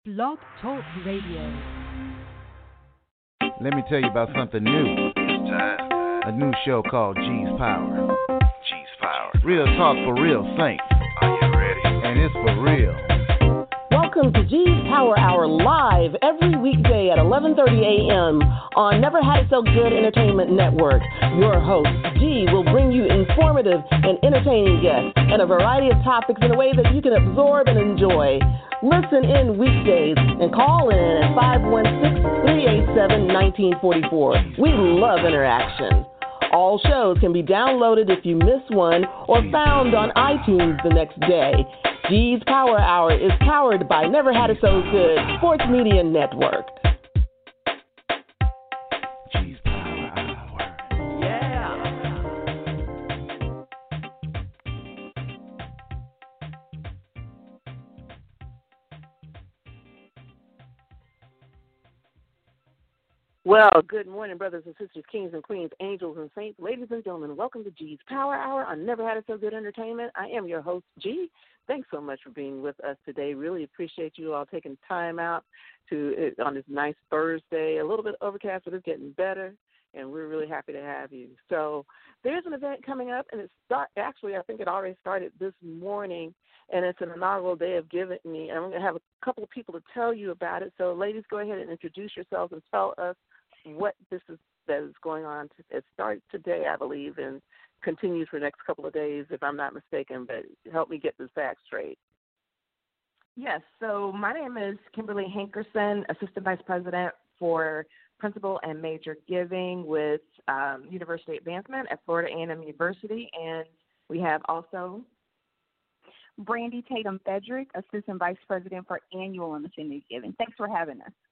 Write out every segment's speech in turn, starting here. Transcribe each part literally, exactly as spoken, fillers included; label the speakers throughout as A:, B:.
A: Blog Talk Radio.
B: Let me tell you about something new.
C: It's time.
B: A new show called G's Power.
C: G's Power.
B: Real talk for real saints.
C: Are you ready?
B: And it's for real.
D: Welcome to G's Power Hour live every weekday at eleven thirty a.m. on Never Had It So Good Entertainment Network. Your host, G, will bring you informative and entertaining guests and a variety of topics in a way that you can absorb and enjoy. Listen in weekdays and call in at five one six, three eight seven, one nine four four. We love interaction. All shows can be downloaded if you miss one or found on iTunes the next day. G's Power Hour is powered by Never Had It So Good Sports Media Network.
B: G's Power Hour.
D: Yeah. Well, good morning, brothers and sisters, kings and queens, angels and saints, ladies and gentlemen. Welcome to G's Power Hour on Never Had It So Good Entertainment. I am your host, G. Thanks so much for being with us today. Really appreciate you all taking time out to on this nice Thursday. A little bit overcast, but it's getting better, and we're really happy to have you. So there's an event coming up, and it's start, actually, I think it already started this morning, and it's an inaugural day of Giving Me. And I'm going to have a couple of people to tell you about it. So ladies, go ahead and introduce yourselves and tell us what this is that is going on. It started today, I believe, and continues for the next couple of days, if I'm not mistaken, but help me get this back straight.
E: Yes, so my name is Kimberly Hankerson, Assistant Vice President for Principal and Major Giving with um, University Advancement at Florida A and M University, and we have also
F: Brandy Tatum Fedrick, Assistant Vice President for Annual and Affinity Giving. Thanks for having us.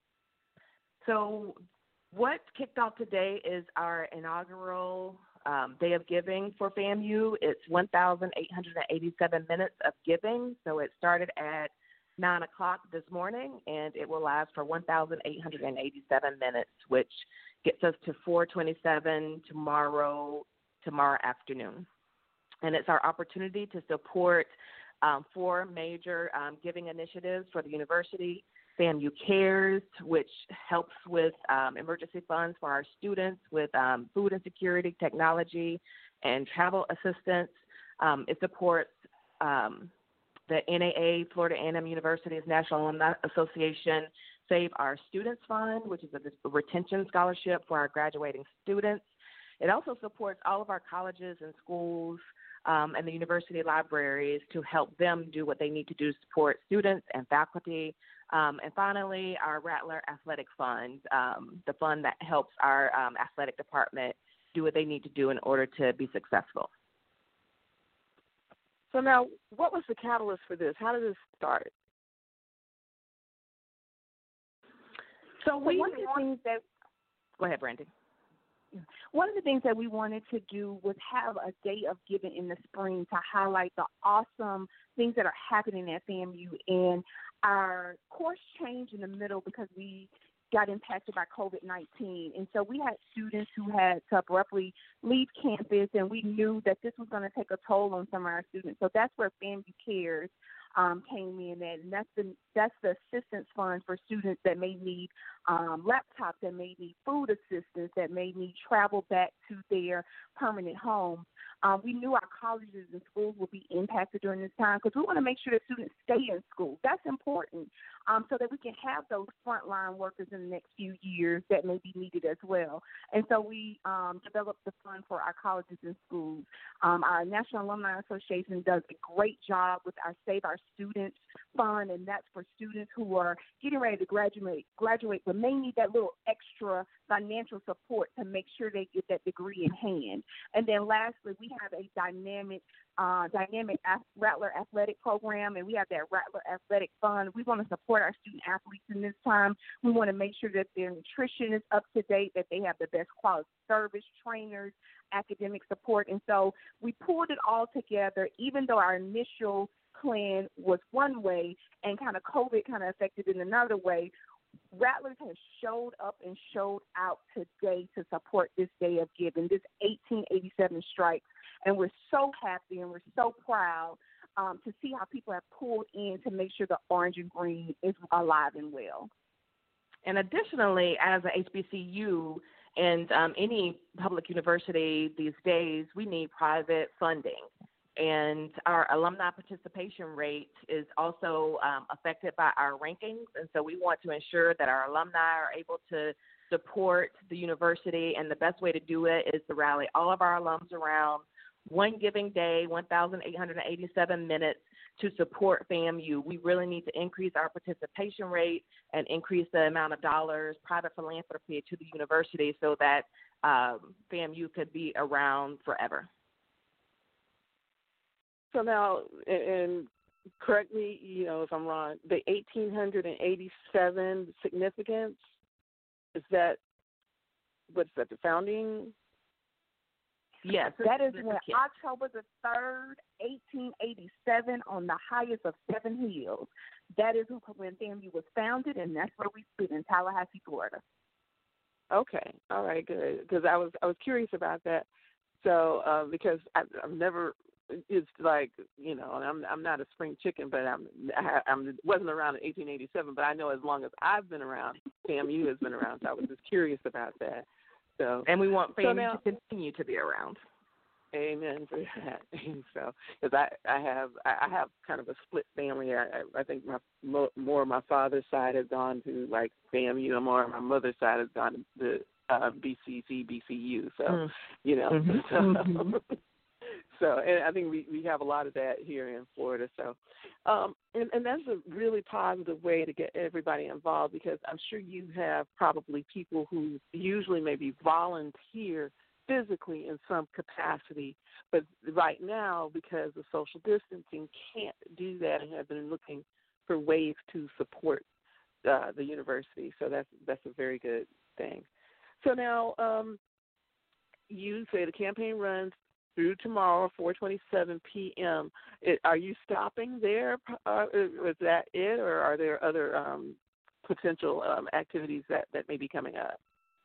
E: So what kicked off today is our inaugural um, Day of Giving for FAMU. It's one thousand eight hundred eighty-seven minutes of giving. So it started at nine o'clock this morning, and it will last for one thousand eight hundred eighty-seven minutes, which gets us to four twenty-seven tomorrow, tomorrow afternoon. And it's our opportunity to support um, four major um, giving initiatives for the university. FAMU Cares, which helps with um, emergency funds for our students with um, food insecurity, technology, and travel assistance. Um, it supports um, the N A A, Florida A and M University's National Alumni Association, Save Our Students Fund, which is a retention scholarship for our graduating students. It also supports all of our colleges and schools um, and the university libraries to help them do what they need to do to support students and faculty. Um, and finally, our Rattler Athletic Fund, um, the fund that helps our um, athletic department do what they need to do in order to be successful.
D: So now, what was the catalyst for this? How did this start?
F: So,
E: we
F: one of the things that
E: Go ahead, Brandy.
F: One of the things that we wanted to do was have a day of giving in the spring to highlight the awesome things that are happening at FAMU. And our course changed in the middle because we got impacted by COVID nineteen. And so we had students who had to abruptly leave campus, and we knew that this was going to take a toll on some of our students. So that's where FAMU Cares um, came in, and that's the, that's the assistance fund for students that may need um, laptops, that may need food assistance, that may need travel back to their permanent home. Um, we knew our colleges and schools would be impacted during this time because we want to make sure that students stay in school. That's important um, so that we can have those frontline workers in the next few years that may be needed as well. And so we um, developed the fund for our colleges and schools. Um, our National Alumni Association does a great job with our Save Our Students fund, and that's for students who are getting ready to graduate, graduate but may need that little extra financial support to make sure they get that degree in hand. And then lastly, we have a dynamic uh, dynamic Rattler Athletic Program, and we have that Rattler Athletic Fund. We want to support our student athletes in this time. We want to make sure that their nutrition is up to date, that they have the best quality service, trainers, academic support. And so we pulled it all together, even though our initial plan was one way and kind of COVID kind of affected it another way. Rattlers has showed up and showed out today to support this day of giving, this eighteen eighty-seven strike. And we're so happy and we're so proud um, to see how people have pulled in to make sure the orange and green is alive and well.
E: And additionally, as a H B C U and um, any public university these days, we need private funding. And our alumni participation rate is also um, affected by our rankings. And so we want to ensure that our alumni are able to support the university. And the best way to do it is to rally all of our alums around one giving day, one thousand eight hundred eighty-seven minutes to support FAMU. We really need to increase our participation rate and increase the amount of dollars, private philanthropy to the university so that um, FAMU could be around forever.
D: So now, and correct me, you know, if I'm wrong, the one thousand eight hundred eighty-seven significance, is that, what's that, the founding?
E: Yes.
F: That is when October the third, eighteen eighty-seven, on the highest of seven hills. That is when FAMU was founded, and that's where we sit in Tallahassee, Florida.
D: Okay. All right, good. Because I was I was curious about that. So uh, because I, I've never, it's like, you know, I'm I'm not a spring chicken, but I'm I I'm, wasn't around in eighteen eighty-seven. But I know as long as I've been around, FAMU has been around. So I was just curious about that. So
E: and we want FAMU
D: so now,
E: to continue to be around.
D: Amen for that. So, because I, I have I have kind of a split family. I I think my more of my father's side has gone to like FAMU, and more of my mother's side has gone to uh, B C C, B C U. So, mm. you know, mm-hmm. so, so and I think we, we have a lot of that here in Florida. So, um, and, and that's a really positive way to get everybody involved, because I'm sure you have probably people who usually maybe volunteer physically in some capacity, but right now, because of social distancing, can't do that and have been looking for ways to support uh, the university. So that's that's a very good thing. So now, um, you say the campaign runs through tomorrow, four twenty-seven p.m. It, are you stopping there? Uh, is that it, or are there other um, potential um, activities that, that may be coming up?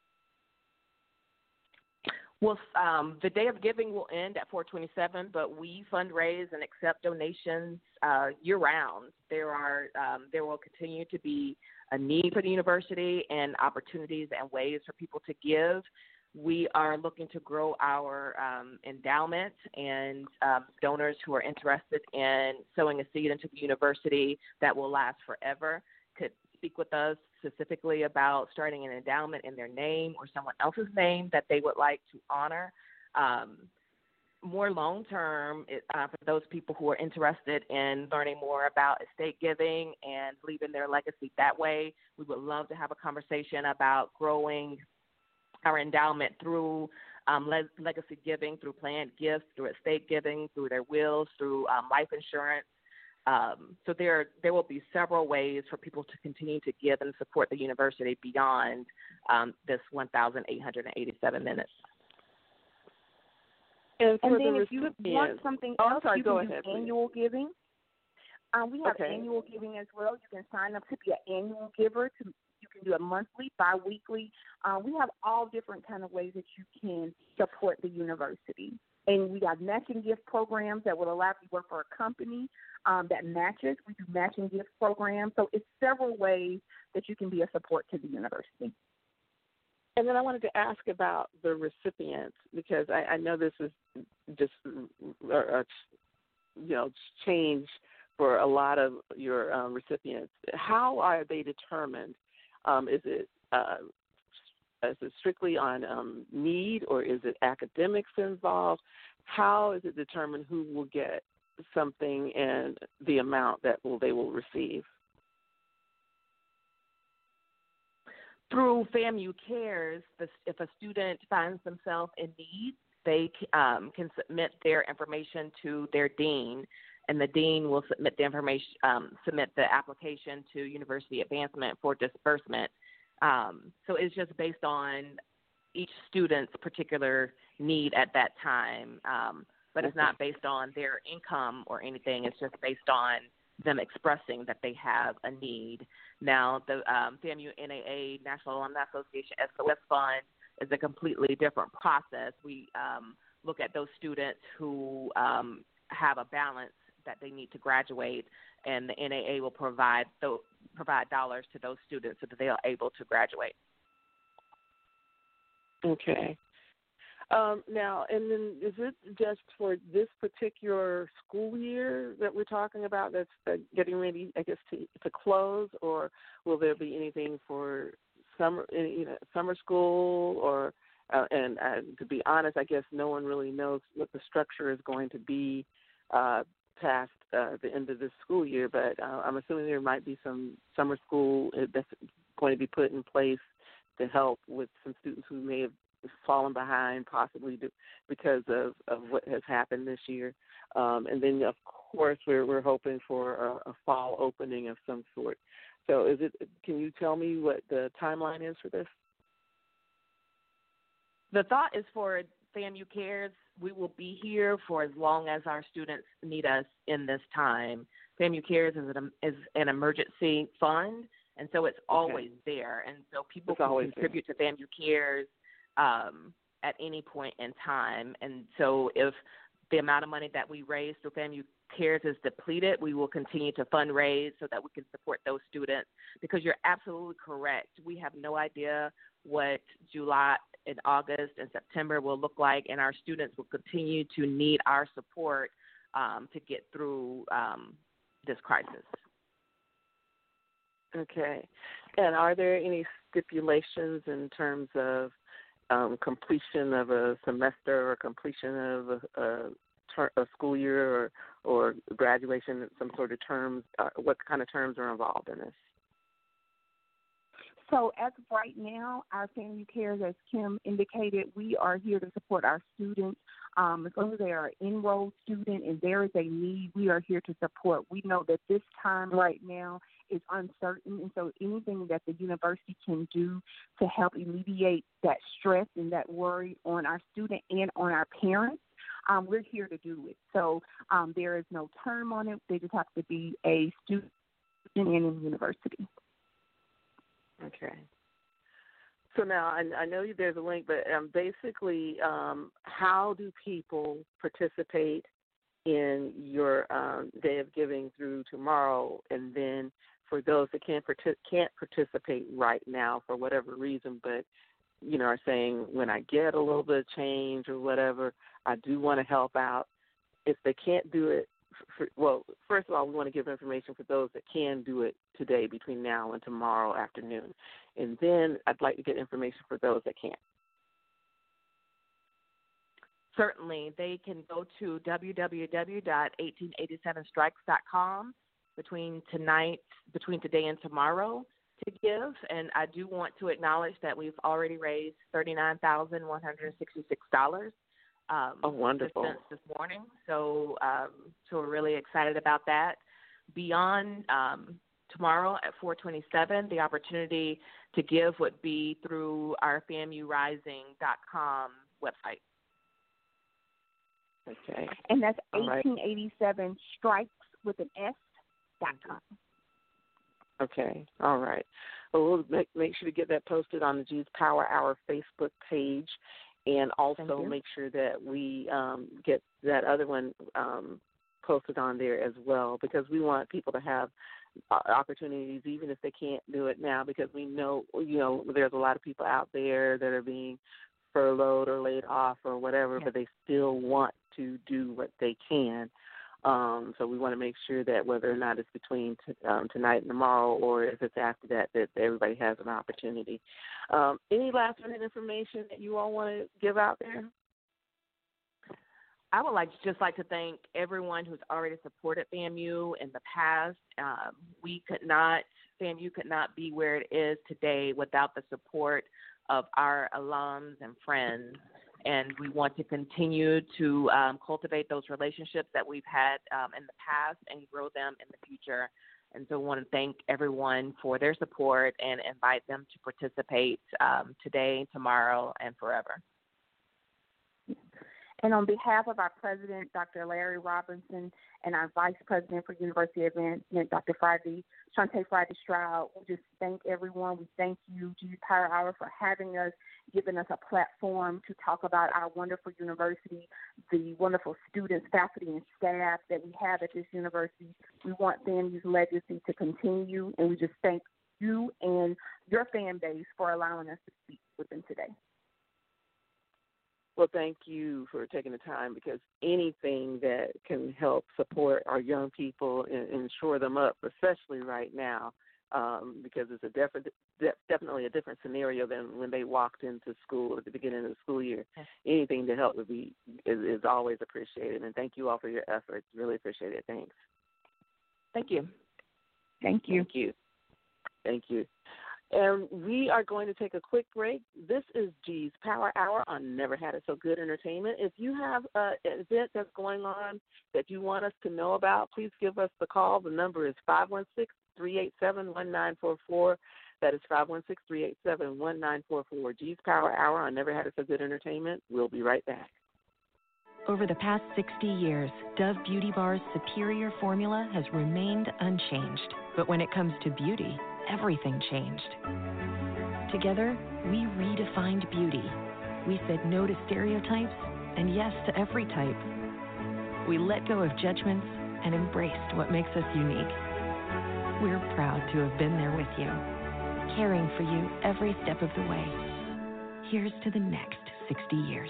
E: Well, um, the Day of Giving will end at four twenty-seven, but we fundraise and accept donations uh, year-round. There are um, there will continue to be a need for the university and opportunities and ways for people to give. We are looking to grow our um, endowment, and um, donors who are interested in sowing a seed into the university that will last forever could speak with us specifically about starting an endowment in their name or someone else's name that they would like to honor. Um, more long-term, uh, for those people who are interested in learning more about estate giving and leaving their legacy that way, we would love to have a conversation about growing our endowment through um, le- legacy giving, through planned gifts, through estate giving, through their wills, through um, life insurance. Um, so there, there will be several ways for people to continue to give and support the university beyond um, this one thousand eight hundred eighty-seven minutes.
D: And,
F: and
D: for
F: then
D: the
F: if you want something
D: oh,
F: else,
D: sorry,
F: you
D: go
F: can
D: ahead,
F: do annual
D: please.
F: giving. Um, we have
D: okay.
F: annual giving as well. You can sign up to be an annual giver. To, you can do it monthly, bi-weekly. Uh, we have all different kind of ways that you can support the university. And we have matching gift programs that will allow you to work for a company um, that matches. We do matching gift programs. So it's several ways that you can be a support to the university.
D: And then I wanted to ask about the recipients, because I, I know this is just a, a you know change for a lot of your um, recipients. How are they determined? Um, is it uh, is it strictly on um, need, or is it academics involved? How is it determined who will get something and the amount that will they will receive?
E: Through FAMU Cares, if a student finds themselves in need, they um, can submit their information to their dean, and the dean will submit the information, um, submit the application to University Advancement for disbursement. Um, so it's just based on each student's particular need at that time, um, but it's not based on their income or anything. It's just based on them expressing that they have a need. Now, the um, FAMU N A A, National Alumni Association S O S Fund, is a completely different process. We um, look at those students who um, have a balance that they need to graduate, and the N A A will provide th- provide dollars to those students so that they are able to graduate.
D: Okay. Um, now, and then is it just for this particular school year that we're talking about that's uh, getting ready, I guess, to, to close, or will there be anything for summer, you know, summer school? Or uh, and uh, to be honest, I guess no one really knows what the structure is going to be uh, past uh, the end of this school year. But uh, I'm assuming there might be some summer school that's going to be put in place to help with some students who may have fallen behind, possibly do, because of, of what has happened this year. Um, and then, of course, we're we're hoping for a, a fall opening of some sort. So, is it? Can you tell me what the timeline is for this?
E: The thought is for FAMU Cares, we will be here for as long as our students need us in this time. FAMU Cares is an, is an emergency fund, and so it's always okay. there. And so people
D: it's
E: can contribute there. to FAMU Cares um, at any point in time. And so if the amount of money that we raise through FAMU Cares is depleted, we will continue to fundraise so that we can support those students, because you're absolutely correct. We have no idea what July and August and September will look like, and our students will continue to need our support um, to get through um, this crisis. Okay.
D: And are there any stipulations in terms of um, completion of a semester or completion of a, a, ter- a school year or, or graduation, some sort of terms? Uh, what kind of terms are involved in this?
F: So as of right now, our FAMU Cares, as Kim indicated, we are here to support our students. Um, as long as they are an enrolled student and there is a need, we are here to support. We know that this time right now is uncertain, and so anything that the university can do to help alleviate that stress and that worry on our student and on our parents, um, we're here to do it. So um, there is no term on it. They just have to be a student and in the university.
D: Okay. So now I, I know there's a link, but um, basically, um, how do people participate in your um, Day of Giving through tomorrow? And then for those that can't partic- can't participate right now for whatever reason, but you know are saying, when I get a little bit of change or whatever, I do want to help out. If they can't do it, for, well, first of all, we want to give information for those that can do it today between now and tomorrow afternoon. And then I'd like to get information for those that can't.
E: Certainly. They can go to w w w dot eighteen eighty-seven strikes dot com between tonight, between today and tomorrow to give. And I do want to acknowledge that we've already raised thirty-nine thousand one hundred sixty-six dollars. Um,
D: oh, wonderful.
E: Since this morning. So, um, so we're really excited about that. Beyond um, tomorrow at four twenty-seven, the opportunity to give would be through our FAMU rising dot com website.
D: Okay.
F: And that's eighteen eighty-seven right. strikes with an S dot com.
D: Okay. All right. Well, we'll make, make sure to get that posted on the G's Power Hour Facebook page. And also make sure that we um, get that other one um, posted on there as well, because we want people to have uh, opportunities, even if they can't do it now, because we know, you know, there's a lot of people out there that are being furloughed or laid off or whatever, yeah. but they still want to do what they can. Um, so we want to make sure that whether or not it's between t- um, tonight and tomorrow, or if it's after that, that everybody has an opportunity. Um, any last minute information that you all want to give out there?
E: I would like just like to thank everyone who's already supported FAMU in the past. Um, we could not, FAMU could not be where it is today without the support of our alums and friends. And we want to continue to um, cultivate those relationships that we've had um, in the past and grow them in the future. And so I want to thank everyone for their support and invite them to participate um, today, tomorrow, and forever.
F: And on behalf of our president, Doctor Larry Robinson, and our vice president for University Advancement, Doctor Friday, Shante Friday Stroud, we just thank everyone. We thank you, G's Power Hour, for having us, giving us a platform to talk about our wonderful university, the wonderful students, faculty, and staff that we have at this university. We want FAMU's legacy to continue, and we just thank you and your fan base for allowing us to speak with them today.
D: Well, thank you for taking the time, because anything that can help support our young people and, and shore them up, especially right now, um, because it's a def- de- definitely a different scenario than when they walked into school at the beginning of the school year. Anything to help would be is, is always appreciated, and thank you all for your efforts. Really appreciate it. Thanks.
E: Thank you.
F: Thank you.
D: Thank you. Thank you. And we are going to take a quick break. This is G's Power Hour on Never Had It So Good Entertainment. If you have uh, an event that's going on that you want us to know about, please give us the call. The number is five one six, three eight seven, one nine four four. That is five one six, three eight seven, one nine four four. G's Power Hour on Never Had It So Good Entertainment. We'll be right back.
A: Over the past sixty years, Dove Beauty Bar's superior formula has remained unchanged. But when it comes to beauty, everything changed. Together, we redefined beauty. We said no to stereotypes and yes to every type. We let go of judgments and embraced what makes us unique. We're proud to have been there with you, caring for you every step of the way. Here's to the next sixty years.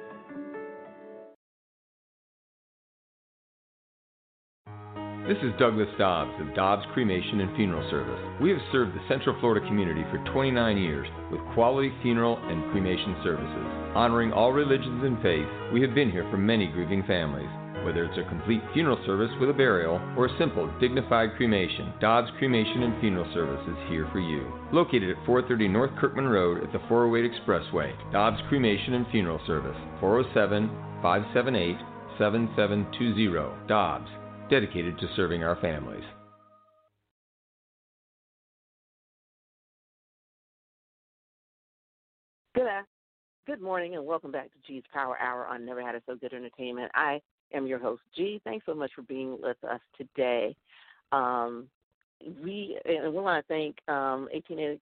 G: This is Douglas Dobbs of Dobbs Cremation and Funeral Service. We have served the Central Florida community for twenty-nine years with quality funeral and cremation services. Honoring all religions and faiths, we have been here for many grieving families. Whether it's a complete funeral service with a burial or a simple, dignified cremation, Dobbs Cremation and Funeral Service is here for you. Located at four thirty North Kirkman Road at the four oh eight Expressway, Dobbs Cremation and Funeral Service, four oh seven, five seven eight, seven seven two zero. Dobbs, dedicated to serving our families.
D: Good, good morning, and welcome back to G's Power Hour on Never Had It So Good Entertainment. I am your host, G. Thanks so much for being with us today. Um, we and we want to thank um, eighteen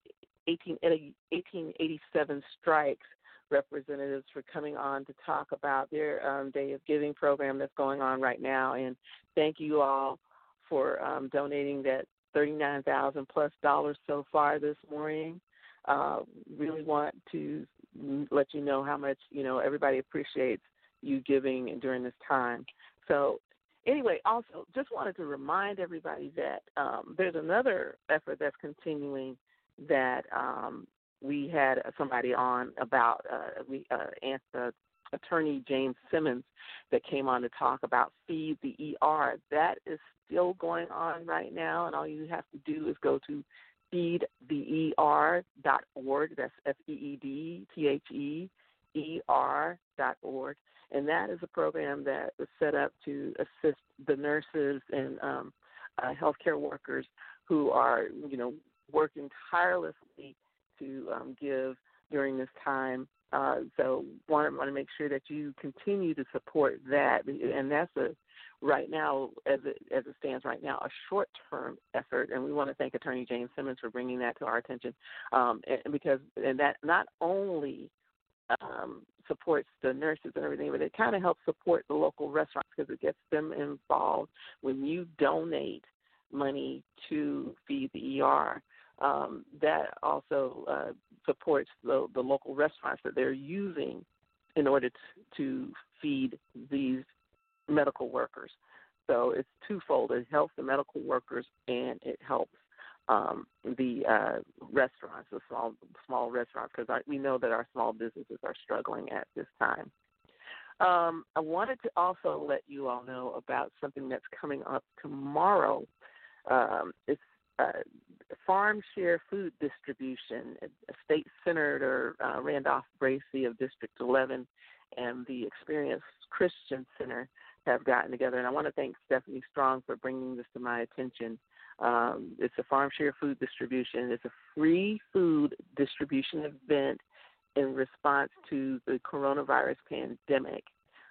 D: eighty-seven Strikes representatives for coming on to talk about their um, Day of Giving program that's going on right now. And thank you all for um, donating that thirty-nine thousand plus dollars so far this morning. Uh, really want to let you know how much, you know, everybody appreciates you giving during this time. So anyway, also just wanted to remind everybody that um, there's another effort that's continuing that um, we had somebody on about, uh, we uh, answered Attorney James Simmons that came on to talk about Feed the E R. That is still going on right now, and all you have to do is go to feed the e r dot org. That's F E E D T H E E R dot org. And that is a program that was set up to assist the nurses and um, uh, healthcare workers who are, you know, working tirelessly to um, give during this time. Uh, so want to, want to make sure that you continue to support that. And that's a right now, as it, as it stands right now, a short-term effort. And we want to thank Attorney James Simmons for bringing that to our attention, um, and because and that not only um, supports the nurses and everything, but it kind of helps support the local restaurants because it gets them involved. When you donate money to Feed the E R, Um, that also uh, supports the, the local restaurants that they're using in order to, to feed these medical workers. So it's twofold. It helps the medical workers and it helps um, the uh, restaurants, the small small restaurants, because we know that our small businesses are struggling at this time. Um, I wanted to also let you all know about something that's coming up tomorrow. Um, it's uh, Farm Share Food Distribution. State Senator uh, Randolph Bracey of District eleven and the Experienced Christian Center have gotten together, and I want to thank Stephanie Strong for bringing this to my attention. Um, it's a Farm Share Food Distribution. It's a free food distribution event in response to the coronavirus pandemic.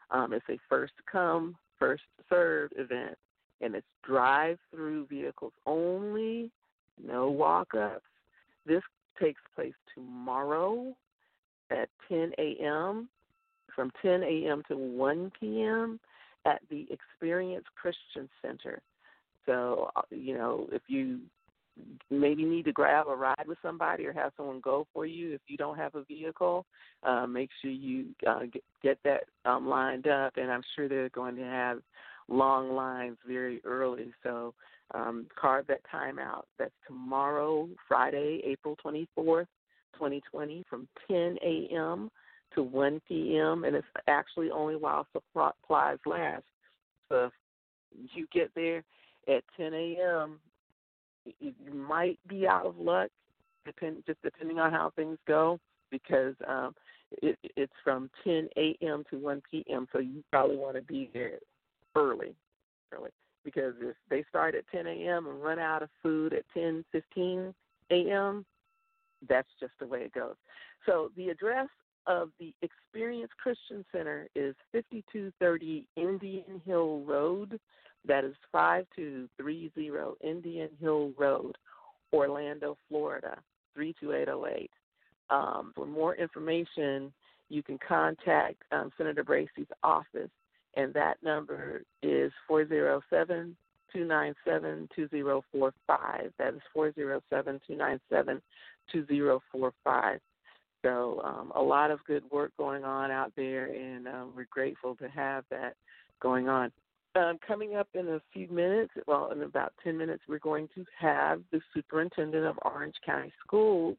D: Um, it's a first come, first served event, and it's drive-through vehicles only, no walk-ups. This takes place tomorrow at ten a.m., from ten a.m. to one p.m. at the Experience Christian Center. So, you know, if you maybe need to grab a ride with somebody or have someone go for you if you don't have a vehicle, uh, make sure you uh, get, get that um, lined up, and I'm sure they're going to have long lines very early, so um, carve that time out. That's tomorrow, Friday, April twenty-fourth, twenty twenty, from ten a.m. to one p.m., and it's actually only while supplies last. So if you get there at ten a.m., you might be out of luck, depend, just depending on how things go, because um, it, it's from ten a.m. to one p.m., so you probably want to be there early, early, because if they start at ten a.m. and run out of food at ten fifteen a.m., that's just the way it goes. So the address of the Experience Christian Center is fifty-two thirty Indian Hill Road. That is five two three zero Indian Hill Road, Orlando, Florida, three two eight zero eight. Um, for more information, you can contact um, Senator Bracey's office, and that number is four zero seven, two nine seven, two zero four five. That is four zero seven, two nine seven, two zero four five. So um, a lot of good work going on out there, and uh, we're grateful to have that going on. Um, coming up in a few minutes, well, in about ten minutes, we're going to have the superintendent of Orange County Schools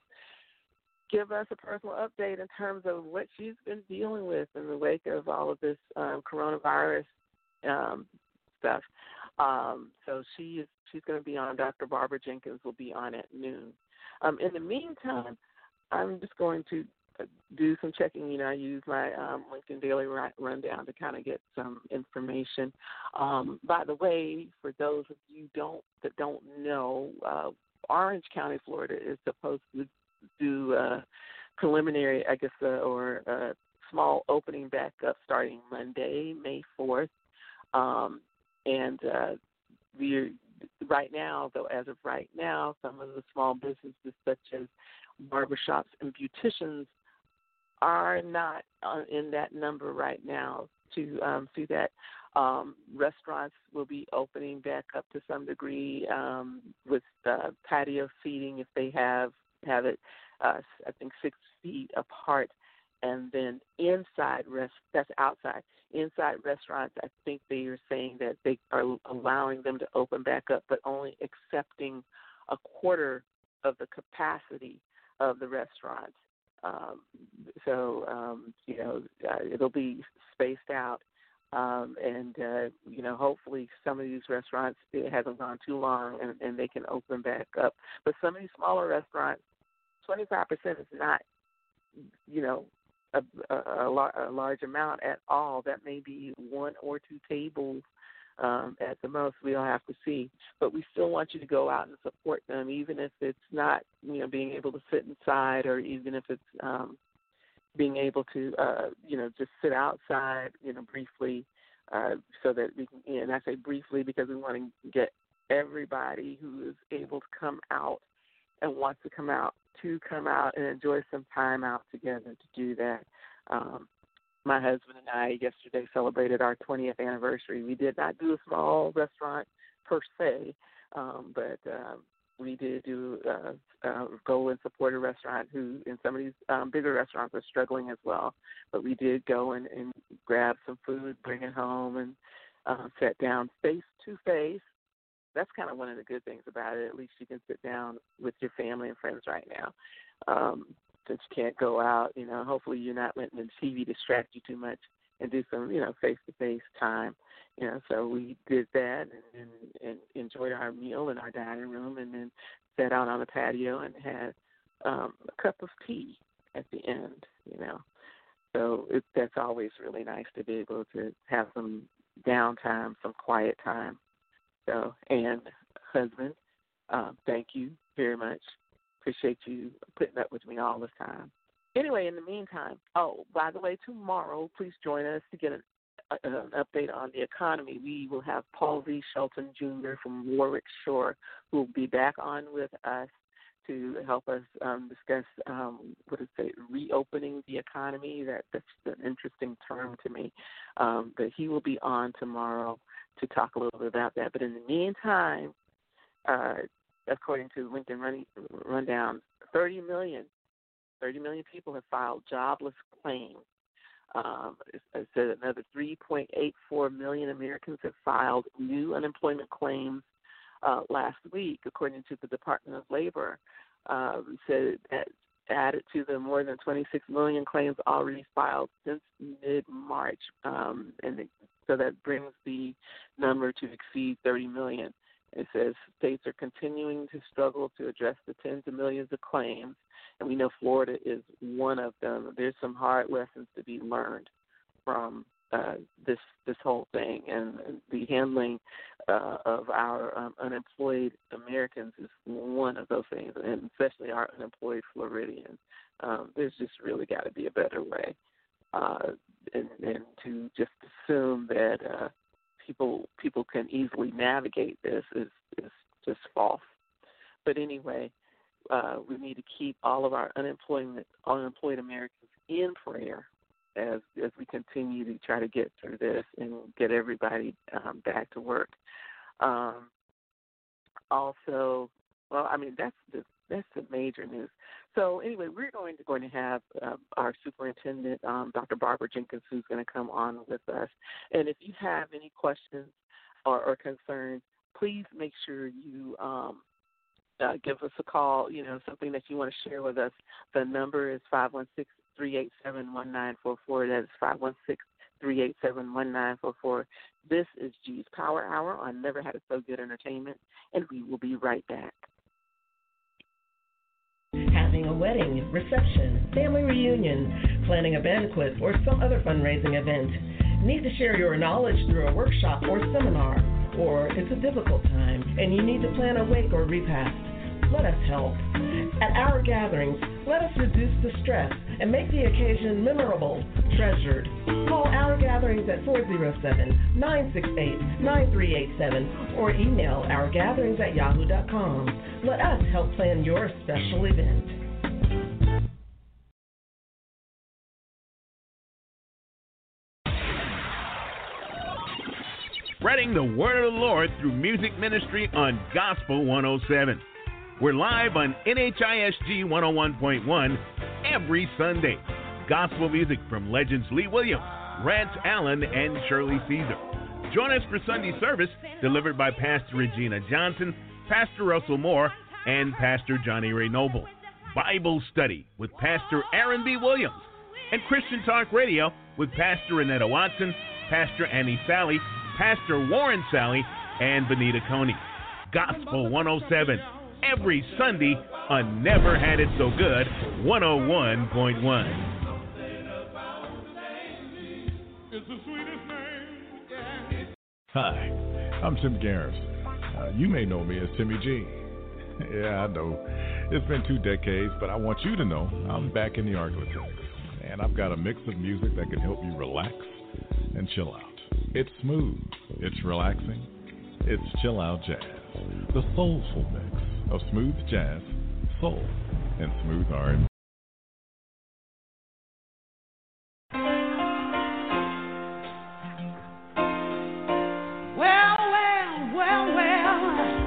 D: give us a personal update in terms of what she's been dealing with in the wake of all of this um, coronavirus um, stuff. Um, so she is she's going to be on. Doctor Barbara Jenkins will be on at noon. Um, in the meantime, I'm just going to do some checking. You know, I use my um, Lincoln Daily Rundown to kind of get some information. Um, by the way, for those of you don't that don't know, uh, Orange County, Florida, is supposed to do uh, preliminary, I guess, uh, or uh, small opening back up starting Monday, May fourth, um, and uh, we're right now, though, as of right now, some of the small businesses such as barbershops and beauticians are not uh, in that number right now to um, see that. Um, restaurants will be opening back up to some degree um, with uh, patio seating if they have have it, uh, I think, six feet apart. And then inside, rest that's outside. Inside restaurants, I think they are saying that they are allowing them to open back up, but only accepting a quarter of the capacity of the restaurants. Um, so, um, you know, uh, it'll be spaced out. Um, and, uh, you know, hopefully some of these restaurants, it hasn't gone too long and, and they can open back up. But some of these smaller restaurants, twenty-five percent is not, you know, a, a, a, lar- a large amount at all. That may be one or two tables um, at the most. We'll have to see. But we still want you to go out and support them, even if it's not, you know, being able to sit inside, or even if it's um, being able to, uh, you know, just sit outside, you know, briefly, uh, so that we can, and I say briefly because we want to get everybody who is able to come out and wants to come out to come out and enjoy some time out together to do that. Um, my husband and I yesterday celebrated our twentieth anniversary. We did not do a small restaurant per se, um, but um, we did do uh, uh, go and support a restaurant who, in some of these um, bigger restaurants, are struggling as well. But we did go and, and grab some food, bring it home, and uh, sit down face to face. That's kind of one of the good things about it. At least you can sit down with your family and friends right now. Um, since you can't go out, you know, hopefully you're not letting the T V distract you too much, and do some, you know, face-to-face time. You know, so we did that and, and, and enjoyed our meal in our dining room, and then sat out on the patio and had um, a cup of tea at the end, you know. So it, that's always really nice to be able to have some downtime, some quiet time. So, and husband, uh, thank you very much. Appreciate you putting up with me all this time. Anyway, in the meantime, oh, by the way, tomorrow, please join us to get an an update on the economy, we will have Paul V. Shelton Junior from Warwick Shore, who will be back on with us to help us um, discuss, um, what is it, reopening the economy. That, that's an interesting term to me. Um, but he will be on tomorrow to talk a little bit about that. But in the meantime, uh, according to Lincoln Run- Rundown, thirty million, thirty million people have filed jobless claims. Um, it said another three point eight four million Americans have filed new unemployment claims uh, last week, according to the Department of Labor. Uh, said that added to the more than twenty-six million claims already filed since mid-March, um, and it, so that brings the number to exceed thirty million. It says states are continuing to struggle to address the tens of millions of claims, and we know Florida is one of them. There's some hard lessons to be learned from uh, this this whole thing, and the handling uh, of our um, unemployed Americans is one of those things, and especially our unemployed Floridians. Um, there's just really got to be a better way, uh, and, and to just assume that uh, people people can easily navigate this is, is just false. But anyway, uh, we need to keep all of our unemployment unemployed Americans in prayer as as we continue to try to get through this and get everybody um, back to work. Um, also, well, I mean that's the that's the major news. So anyway, we're going to going to have uh, our superintendent, um, Doctor Barbara Jenkins, who's going to come on with us. And if you have any questions or, or concerns, please make sure you um, uh, give us a call. You know, something that you want to share with us. The number is five one six, three eight seven, one nine four four. That is five one six, three eight seven, one nine four four. This is G's Power Hour on Never Had It So Good Entertainment, and we will be right back.
H: Having a wedding, reception, family reunion, planning a banquet, or some other fundraising event. Need to share your knowledge through a workshop or seminar, or it's a difficult time and you need to plan a wake or repast. Let us help. At our gatherings, let us reduce the stress and make the occasion memorable, treasured. Call our gatherings at four oh seven, nine six eight, nine three eight seven or email ourgatherings at yahoo dot com. Let us help plan your special event.
I: Spreading the word of the Lord through music ministry on Gospel one oh seven. We're live on N H I S G one oh one point one every Sunday. Gospel music from legends Lee Williams, Rance Allen, and Shirley Caesar. Join us for Sunday service delivered by Pastor Regina Johnson, Pastor Russell Moore, and Pastor Johnny Ray Noble. Bible study with Pastor Aaron B. Williams, and Christian Talk Radio with Pastor Renetta Watson, Pastor Annie Sally, Pastor Warren Sally, and Benita Coney. Gospel one oh seven, every Sunday on Never Had It So Good, one oh one point one.
J: Hi, I'm Tim Garrison. Uh, you may know me as Timmy G. Yeah, I know. It's been two decades, but I want you to know I'm back in the Arklatex. And I've got a mix of music that can help you relax and chill out. It's smooth, it's relaxing, it's chill out jazz. The soulful mix of smooth jazz, soul, and smooth R and B.
K: Well, well, well, well.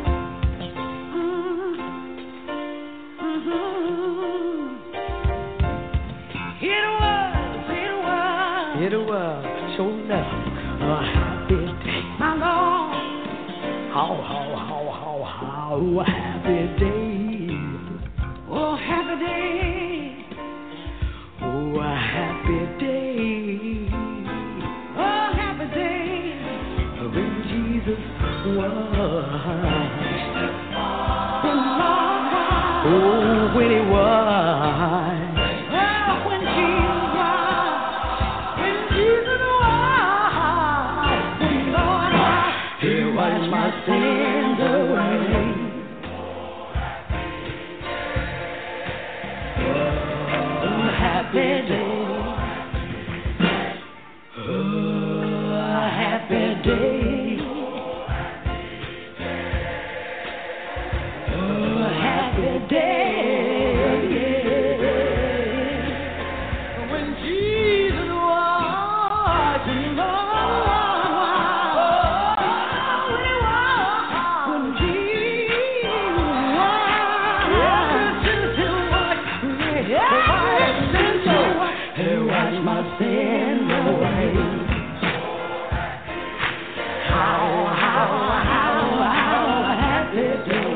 K: Mm-hmm. It was, it was.
L: It was, sure enough, a happy day.
K: My Lord.
L: How, how, how, how, how, a happy day.
K: Oh, happy day.
L: Oh, a happy day.
K: Oh, happy day.
L: When Jesus was.
K: When the Lord was.
L: Oh, when he was.
K: Oh, when Jesus was. When Jesus was. When the Lord was.
L: He washed my sins away. Oh, happy day. Oh, day. Oh, happy day. When Jesus was in love. When Jesus was. He washed my sin away. How, how, how, how happy day.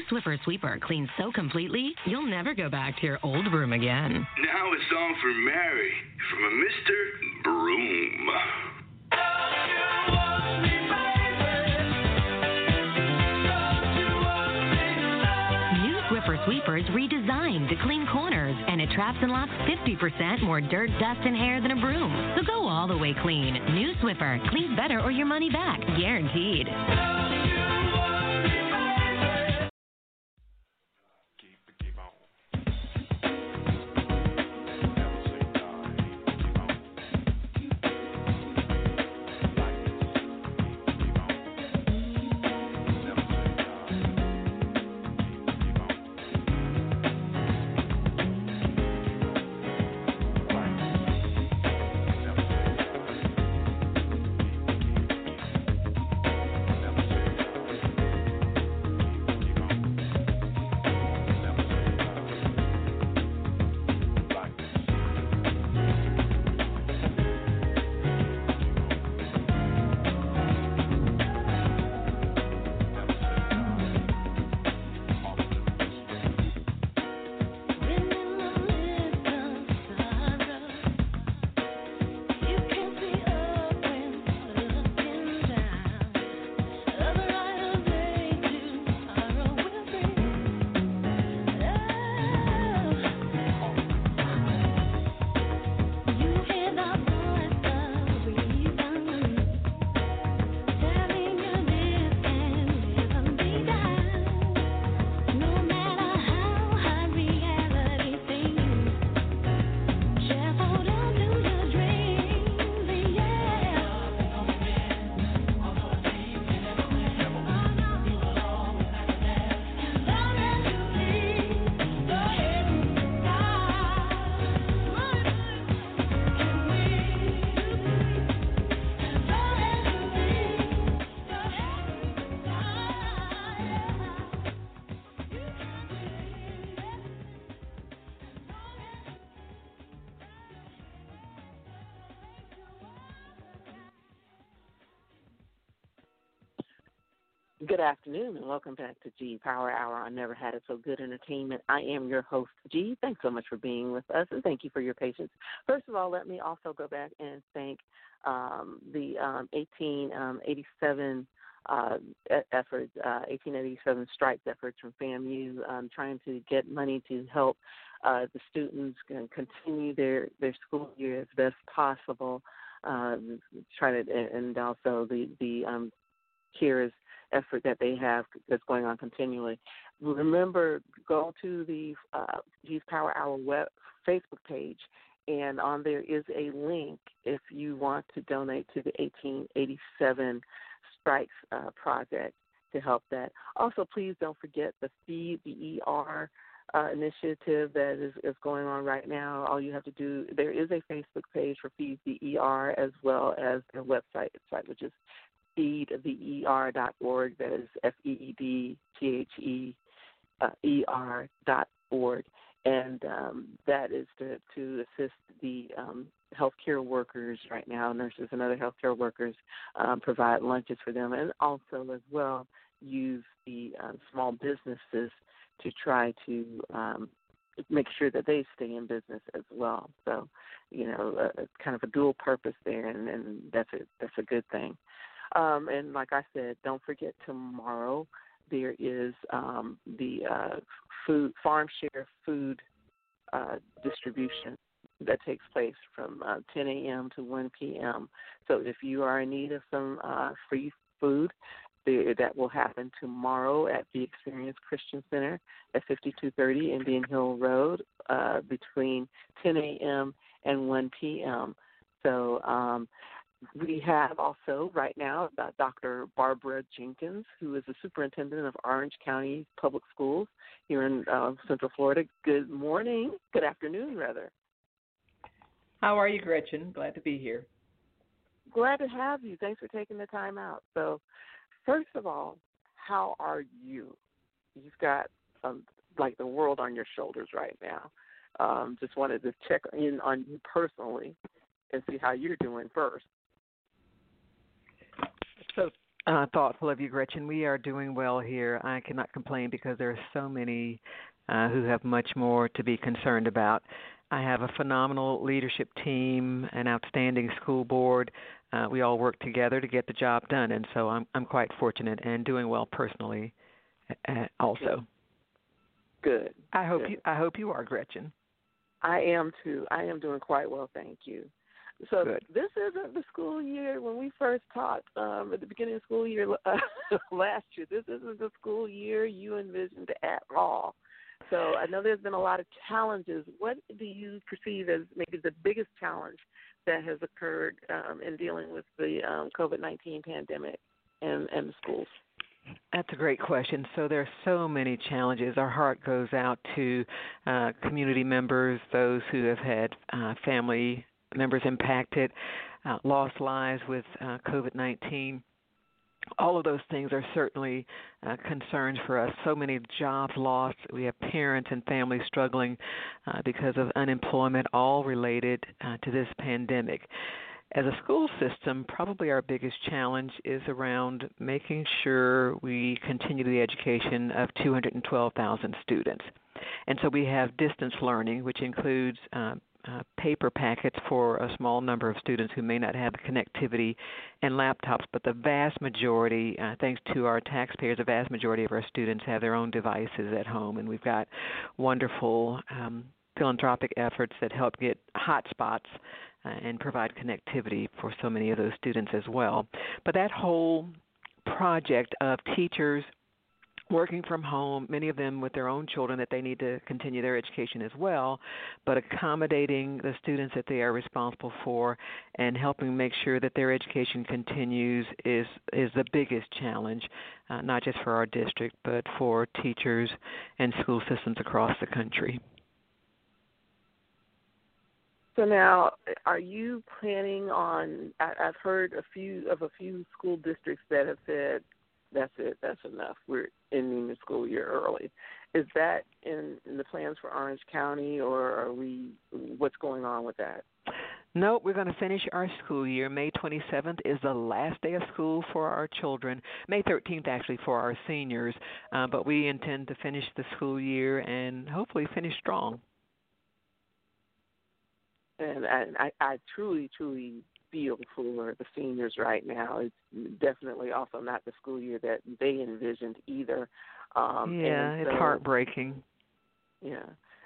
A: Swiffer Sweeper cleans so completely, you'll never go back to your old broom again.
C: Now it's on for Mary from a Mister Broom.
A: New Swiffer Sweeper is redesigned to clean corners, and it traps and locks fifty percent more dirt, dust, and hair than a broom. So go all the way clean. New Swiffer. Cleans better or your money back. Guaranteed.
D: Good afternoon and welcome back to G Power Hour on Never Had It So Good Entertainment. I am your host, G. Thanks so much for being with us and thank you for your patience. First of all, let me also go back and thank um, the um, eighteen eighty-seven uh, efforts, uh, eighteen eighty-seven strikes efforts from FAMU, um, trying to get money to help uh, the students continue their, their school year as best possible. Uh, try to, and also the the um, CARES effort that they have that's going on continually. Remember, go to the uh, G's Power Hour web Facebook page, and on there is a link if you want to donate to the eighteen eighty-seven Strikes uh, project to help that. Also, please don't forget the Feed the E R uh, initiative that is, is going on right now. All you have to do, there is a Facebook page for Feed the E R as well as their website, which is feed the E R dot org. That is F E E D T H E E R dot org. And um, that is to, to assist the um, healthcare workers right now, nurses and other healthcare workers, um, provide lunches for them, and also as well use the um, small businesses to try to um, make sure that they stay in business as well. So, you know, uh, kind of a dual purpose there, and, and that's a that's a good thing. Um, and like I said, don't forget tomorrow there is um, the uh, food farm share food uh, distribution that takes place from uh, ten a.m. to one p.m. So if you are in need of some uh, free food, there, that will happen tomorrow at the Experience Christian Center at fifty-two thirty Indian Hill Road uh, between ten a.m. and one p.m. So um, we have also right now uh, Doctor Barbara Jenkins, who is the superintendent of Orange County Public Schools here in uh, Central Florida. Good morning. Good afternoon, rather.
M: How are you, Gretchen? Glad to be here.
D: Glad to have you. Thanks for taking the time out. So, first of all, how are you? You've got um, like the world on your shoulders right now. Um, just wanted to check in on you personally and see how you're doing first.
M: So Uh, thoughtful of you, Gretchen. We are doing well here. I cannot complain because there are so many uh, who have much more to be concerned about. I have a phenomenal leadership team, an outstanding school board. Uh, we all work together to get the job done, and so I'm I'm quite fortunate and doing well personally, uh, also.
D: Good.
M: I hope
D: Good.
M: you I hope you are, Gretchen.
D: I am too. I am doing quite well, thank you. So
M: Good.
D: This isn't the school year when we first talked um, at the beginning of the school year uh, last year. This isn't the school year you envisioned at all. So I know there's been a lot of challenges. What do you perceive as maybe the biggest challenge that has occurred um, in dealing with the um, COVID nineteen pandemic and, and the schools?
M: That's a great question. So there are so many challenges. Our heart goes out to uh, community members, those who have had uh, family members impacted, uh, lost lives with uh, COVID nineteen. All of those things are certainly uh, concerns for us. So many jobs lost. We have parents and families struggling uh, because of unemployment, all related uh, to this pandemic. As a school system, probably our biggest challenge is around making sure we continue the education of two hundred twelve thousand students. And so we have distance learning, which includes uh, uh, paper packets for a small number of students who may not have the connectivity, and laptops, but the vast majority, uh, thanks to our taxpayers, the vast majority of our students have their own devices at home, and we've got wonderful um, philanthropic efforts that help get hotspots uh, and provide connectivity for so many of those students as well. But that whole project of teachers working from home, many of them with their own children that they need to continue their education as well, but accommodating the students that they are responsible for and helping make sure that their education continues is is the biggest challenge, uh, not just for our district, but for teachers and school systems across the country.
D: So now, are you planning on, I, I've heard a few of a few school districts that have said, that's it, that's enough, we're ending the school year early. Is that in, in the plans for Orange County, or are we, what's going on with that?
M: No, we're going to finish our school year. May twenty-seventh is the last day of school for our children. May thirteenth, actually, for our seniors. Uh, but we intend to finish the school year and hopefully finish strong.
D: And I, I, I truly, truly feel for the seniors right now. It's definitely also not the school year that they envisioned either. Um,
M: yeah,
D: and
M: it's
D: so,
M: heartbreaking.
D: Yeah.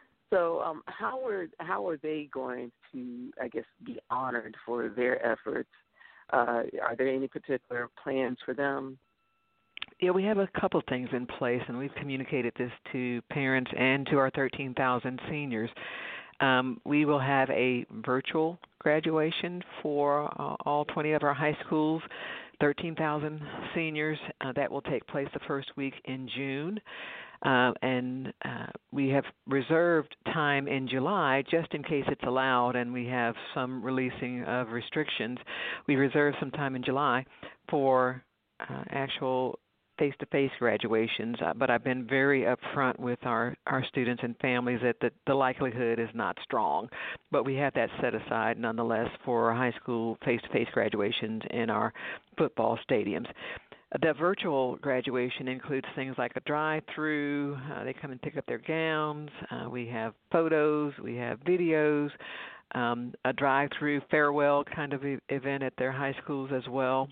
D: So um, how are how are they going to, I guess, be honored for their efforts? Uh, are there any particular plans for them?
M: Yeah, we have a couple things in place, and we've communicated this to parents and to our thirteen thousand seniors. Um, we will have a virtual graduation for uh, all twenty of our high schools, thirteen thousand seniors. Uh, that will take place the first week in June. Uh, and uh, we have reserved time in July just in case it's allowed, and we have some releasing of restrictions. We reserve some time in July for uh, actual face-to-face graduations, uh, but I've been very upfront with our, our students and families that the, the likelihood is not strong. But we have that set aside nonetheless for high school face-to-face graduations in our football stadiums. The virtual graduation includes things like a drive-through. Uh, they come and pick up their gowns. Uh, we have photos. We have videos. Um, a drive-through farewell kind of e- event at their high schools as well.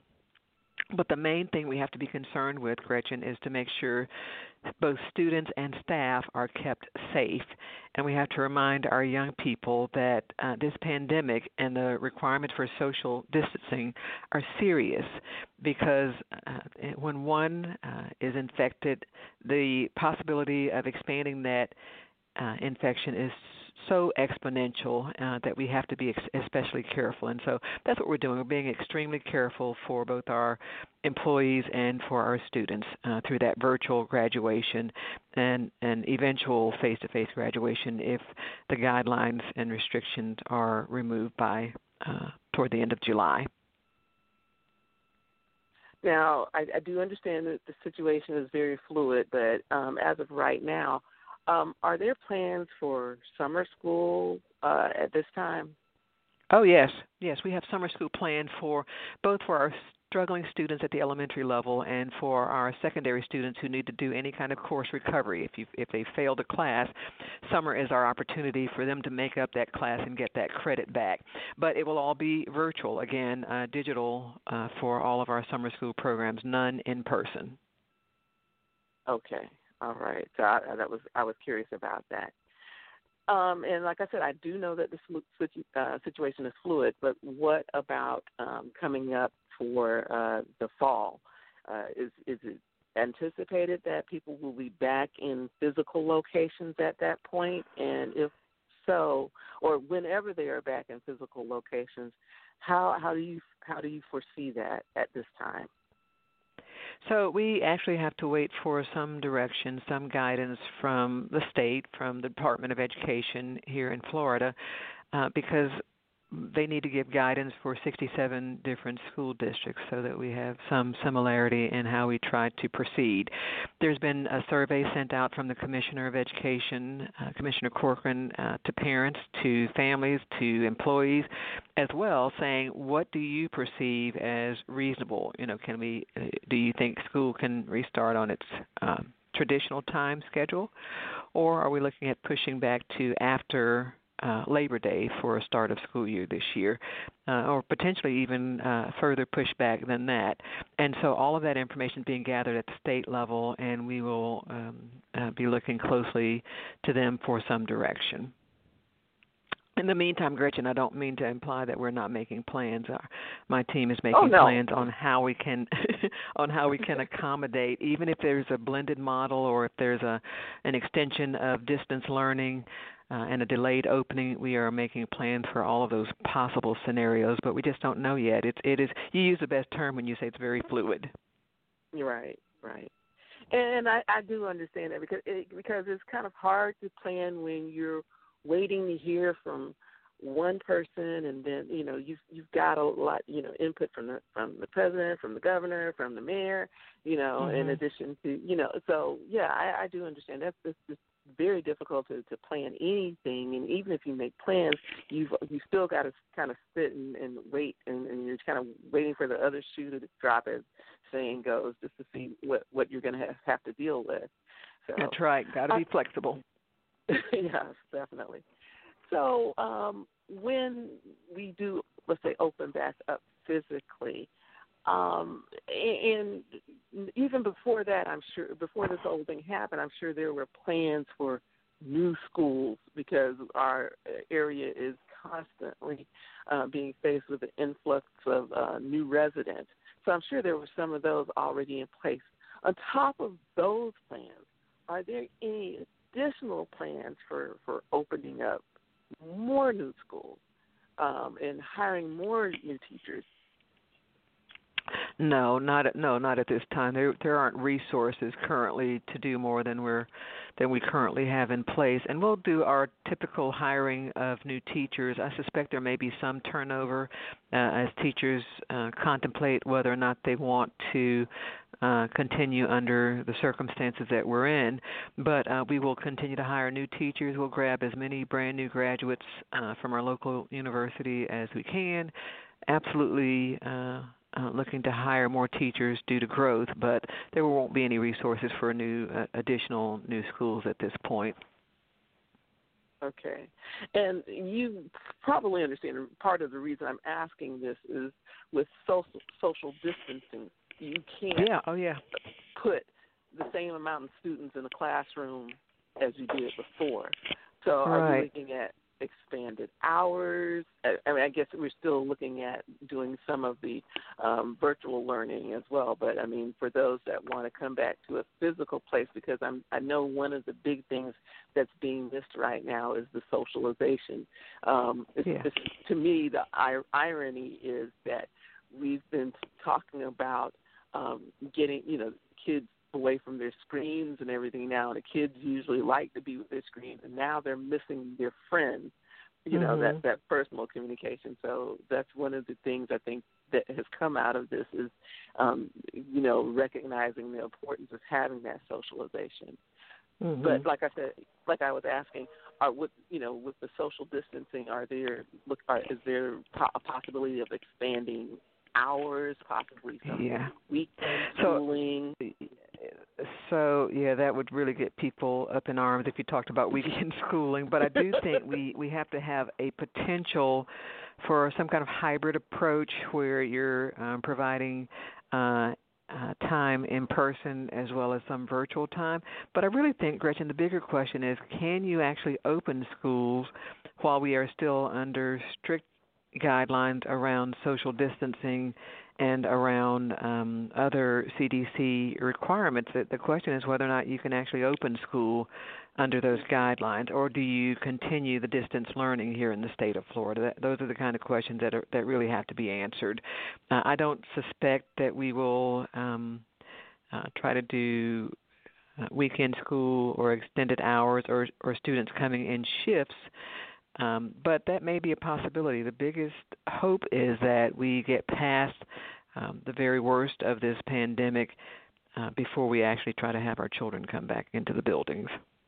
M: But the main thing we have to be concerned with, Gretchen, is to make sure both students and staff are kept safe. And we have to remind our young people that uh, this pandemic and the requirements for social distancing are serious because uh, when one uh, is infected, the possibility of expanding that uh, infection is so exponential uh, that we have to be ex- especially careful. And so that's what we're doing. We're being extremely careful for both our employees and for our students uh, through that virtual graduation and an eventual face-to-face graduation if the guidelines and restrictions are removed by uh, toward the end of July.
D: Now, I, I do understand that the situation is very fluid, but um, as of right now, Um, are there plans for summer school uh, at this time?
M: Oh, yes. Yes, we have summer school planned for both for our struggling students at the elementary level and for our secondary students who need to do any kind of course recovery. If you if they failed a class, summer is our opportunity for them to make up that class and get that credit back. But it will all be virtual, again, uh, digital uh, for all of our summer school programs, none in person.
D: Okay, all right. So I, that was I was curious about that. Um, and like I said, I do know that the uh, situation is fluid, but what about um, coming up for uh, the fall? Uh, is, is it anticipated that people will be back in physical locations at that point? And if so, or whenever they are back in physical locations, how, how do you how do you foresee that at this time?
M: So we actually have to wait for some direction, some guidance from the state, from the Department of Education here in Florida, uh, because they need to give guidance for sixty-seven different school districts so that we have some similarity in how we try to proceed. There's been a survey sent out from the Commissioner of Education, uh, Commissioner Corcoran, uh, to parents, to families, to employees as well, saying, what do you perceive as reasonable? You know, can we, uh, do you think school can restart on its um, traditional time schedule, or are we looking at pushing back to after Uh, Labor Day for a start of school year this year, uh, or potentially even uh, further pushback than that. And so all of that information is being gathered at the state level, and we will um, uh, be looking closely to them for some direction. In the meantime, Gretchen, I don't mean to imply that we're not making plans. Our, my team is making
D: oh, no.
M: plans on how we can on how we can accommodate, even if there's a blended model or if there's a an extension of distance learning. Uh, and a delayed opening, we are making plans for all of those possible scenarios, but we just don't know yet. It's, it is, you use the best term when you say it's very fluid.
D: Right, right. And I, I do understand that because it, because it's kind of hard to plan when you're waiting to hear from one person, and then you know you've you've got a lot you know input from the from the president, from the governor, from the mayor, you know, mm-hmm. in addition to you know. So yeah, I, I do understand that's this. this very difficult to, to plan anything, and even if you make plans, you've you still got to kind of sit and, and wait, and, and you're kind of waiting for the other shoe to drop, as saying goes, just to see what, what you're going to have, have to deal with. So,
M: that's right. Got to be
D: uh,
M: flexible.
D: Yes, definitely. So um, when we do, let's say, open back up physically, Um, and even before that, I'm sure, before this whole thing happened, I'm sure there were plans for new schools because our area is constantly uh, being faced with an influx of uh, new residents. So I'm sure there were some of those already in place. On top of those plans, are there any additional plans for, for opening up more new schools um, and hiring more new teachers?
M: No, not at, no, not at this time. There there aren't resources currently to do more than we're than we currently have in place, and we'll do our typical hiring of new teachers. I suspect there may be some turnover uh, as teachers uh, contemplate whether or not they want to uh, continue under the circumstances that we're in. But uh, we will continue to hire new teachers. We'll grab as many brand new graduates uh, from our local university as we can. Absolutely. Uh, Uh, looking to hire more teachers due to growth, but there won't be any resources for new uh, additional new schools at this point.
D: Okay. And you probably understand part of the reason I'm asking this is with social, social distancing, you can't
M: yeah. Oh, yeah.
D: put the same amount of students in the classroom as you did before. So
M: right.
D: are we looking at expanded hours? I mean, I guess we're still looking at doing some of the um, virtual learning as well. But I mean, for those that want to come back to a physical place, because I'm, I know one of the big things that's being missed right now is the socialization. Um, it's,
M: yeah.
D: it's, to me, the ir- irony is that we've been talking about um, getting, you know, kids away from their screens and everything now. The kids usually like to be with their screens, and now they're missing their friends, you know,
M: mm-hmm.
D: that, that personal communication. So that's one of the things I think that has come out of this is, um, you know, recognizing the importance of having that socialization.
M: Mm-hmm.
D: But like I said, like I was asking, are with you know with the social distancing, are there look are, is there po- a possibility of expanding hours, possibly some
M: Yeah.
D: weekend
M: So-
D: schooling?
M: So, yeah, that would really get people up in arms if you talked about weekend schooling. But I do think we, we have to have a potential for some kind of hybrid approach where you're um, providing uh, uh, time in person as well as some virtual time. But I really think, Gretchen, the bigger question is, can you actually open schools while we are still under strict guidelines around social distancing and around um, other C D C requirements? The, the question is whether or not you can actually open school under those guidelines, or do you continue the distance learning here in the state of Florida? That, those are the kind of questions that are, that really have to be answered. Uh, I don't suspect that we will um, uh, try to do uh, weekend school or extended hours or, or students coming in shifts. Um, but that may be a possibility. The biggest hope is that we get past um, the very worst of this pandemic uh, before we actually try to have our children come back into the buildings.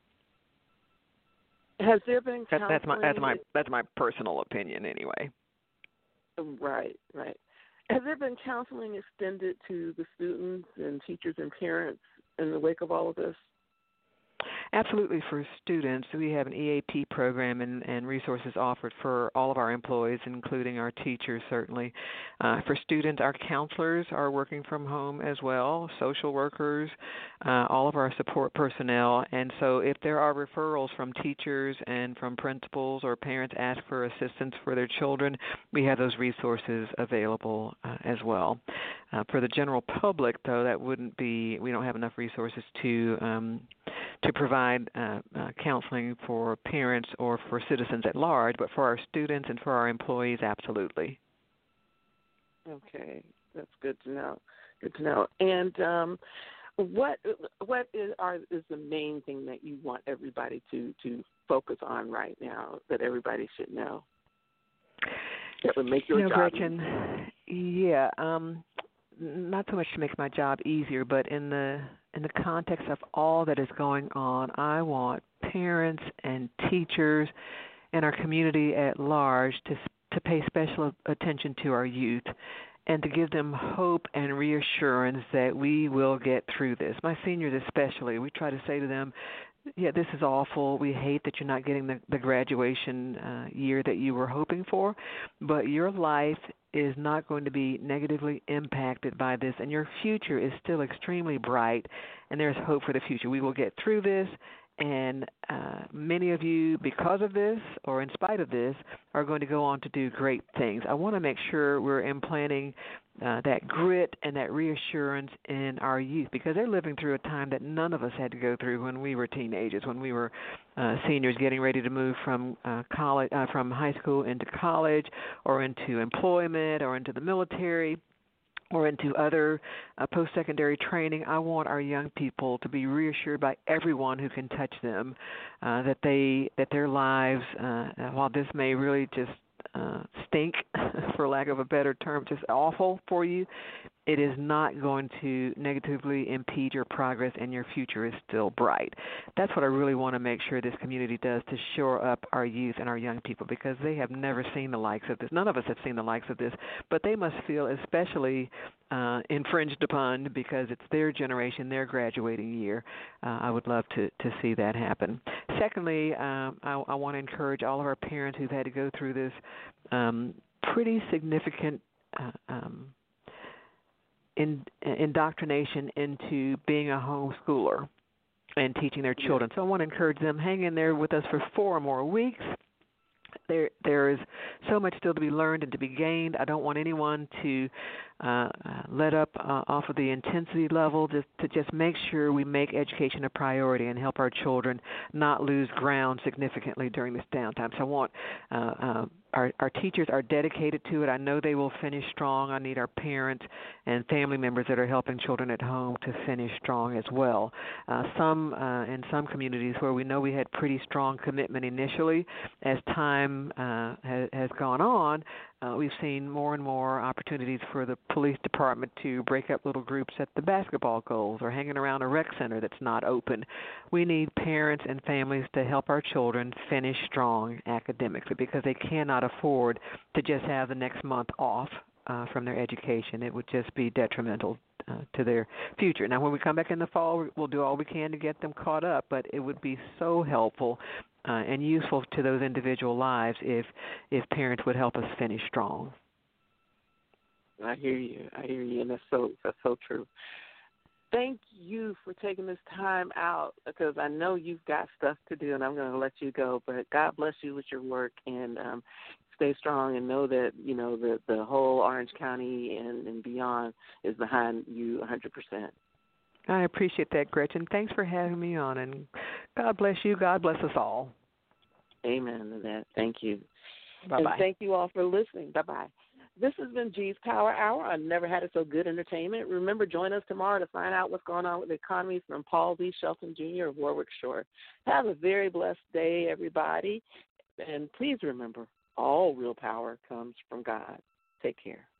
D: Has there been
M: that,
D: counseling?
M: that's my that's my that's my personal opinion, anyway.
D: Right, right. Has there been counseling extended to the students and teachers and parents in the wake of all of this?
M: Absolutely. For students, we have an E A P program and, and resources offered for all of our employees, including our teachers, certainly. Uh, for students, our counselors are working from home as well, social workers, uh, all of our support personnel. And so if there are referrals from teachers and from principals or parents ask for assistance for their children, we have those resources available uh, as well. Uh, for the general public, though, that wouldn't be, we don't have enough resources to um, to provide uh, uh, counseling for parents or for citizens at large, but for our students and for our employees, absolutely.
D: Okay, that's good to know. Good to know. And um, what what is are is the main thing that you want everybody to, to focus on right now that everybody should know? That would make your
M: you know,
D: job
M: Gretchen,
D: easier?
M: yeah, um, not so much to make my job easier, but in the in the context of all that is going on, I want parents and teachers and our community at large to to pay special attention to our youth and to give them hope and reassurance that we will get through this. My seniors especially, we try to say to them, yeah, this is awful. We hate that you're not getting the, the graduation uh, year that you were hoping for, but your life is not going to be negatively impacted by this, and your future is still extremely bright, and there's hope for the future. We will get through this, and uh, many of you, because of this or in spite of this, are going to go on to do great things. I want to make sure we're implanting uh, that grit and that reassurance in our youth, because they're living through a time that none of us had to go through when we were teenagers, when we were uh, seniors getting ready to move from uh, college, uh, from high school into college or into employment or into the military or into other uh, post-secondary training. I want our young people to be reassured by everyone who can touch them uh, that they that their lives, uh, while this may really just uh, stink, for lack of a better term, just awful for you, it is not going to negatively impede your progress, and your future is still bright. That's what I really want to make sure this community does, to shore up our youth and our young people, because they have never seen the likes of this. None of us have seen the likes of this, but they must feel especially uh, infringed upon because it's their generation, their graduating year. Uh, I would love to, to see that happen. Secondly, um, I, I want to encourage all of our parents who've had to go through this um, pretty significant uh, um In, indoctrination into being a homeschooler and teaching their children. So I want to encourage them, hang in there with us for four more weeks. There, there is so much still to be learned and to be gained. I don't want anyone to uh, let up uh, off of the intensity level, just to just make sure we make education a priority and help our children not lose ground significantly during this downtime. So I want uh, uh, Our, our teachers are dedicated to it. I know they will finish strong. I need our parents and family members that are helping children at home to finish strong as well. Uh, some uh, in some communities where we know we had pretty strong commitment initially, as time uh, has, has gone on, uh, we've seen more and more opportunities for the police department to break up little groups at the basketball goals or hanging around a rec center that's not open. We need parents and families to help our children finish strong academically, because they cannot afford to just have the next month off uh, from their education. It would just be detrimental uh, to their future. Now, when we come back in the fall, we'll do all we can to get them caught up, but it would be so helpful uh, and useful to those individual lives if if parents would help us finish strong.
D: I hear you. I hear you, and that's so that's so true. Thank you for taking this time out, because I know you've got stuff to do, and I'm going to let you go. But God bless you with your work, and um, stay strong, and know that you know the the whole Orange County and, and beyond is behind you one hundred percent.
M: I appreciate that, Gretchen. Thanks for having me on, and God bless you. God bless us all.
D: Amen to that. Thank you.
M: Bye
D: and
M: bye.
D: Thank you all for listening. Bye bye. This has been G's Power Hour on Never Had It So Good Entertainment. Remember, join us tomorrow to find out what's going on with the economy from Paul V. Shelton Junior of Warwick Shore. Have a very blessed day, everybody. And please remember, all real power comes from God. Take care.